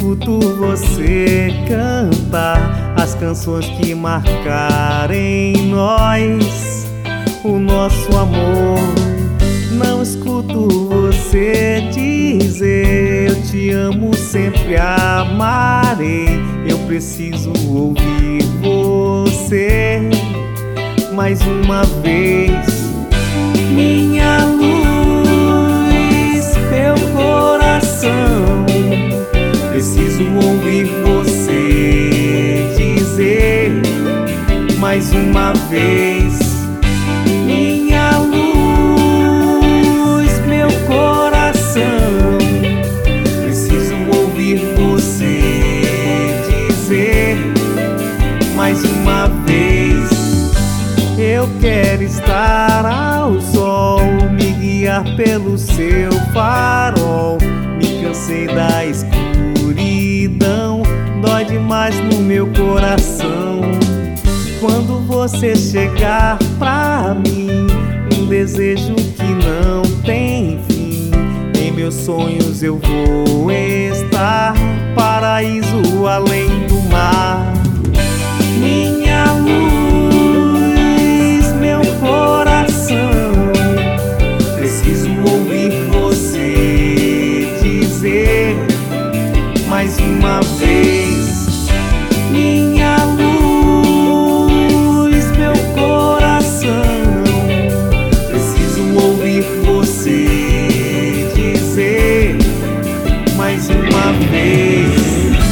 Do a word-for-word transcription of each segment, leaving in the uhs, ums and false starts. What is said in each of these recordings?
escuto você cantar as canções que marcaram em nós o nosso amor. Não escuto você dizer eu te amo, sempre amarei. Eu preciso ouvir você mais uma vez. Minha luz, meu coração, preciso ouvir você dizer mais uma vez. Minha luz, meu coração, preciso ouvir você dizer mais uma vez. Eu quero estar ao sol, me guiar pelo seu farol. Me cansei da escuridão, dói demais no meu coração. Quando você chegar pra mim, um desejo que não tem fim. Em meus sonhos eu vou estar, paraíso além do mar. Minha luz, meu coração, preciso ouvir você dizer mais uma vez. Minha luz, meu coração, preciso ouvir você dizer mais uma vez.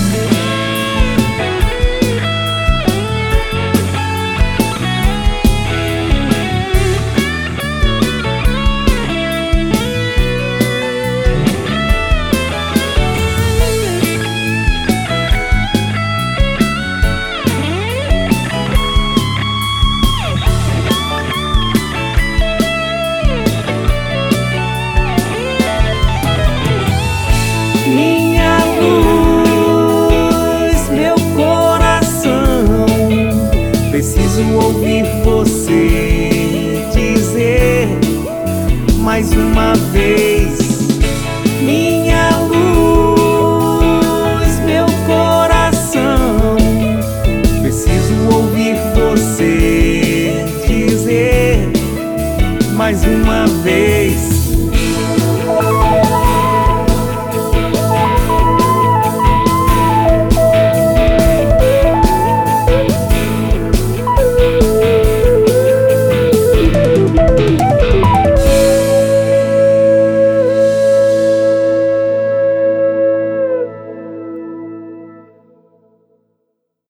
Minha luz, meu coração, preciso ouvir você dizer mais uma vez. Minha luz, meu coração, preciso ouvir você dizer mais uma vez.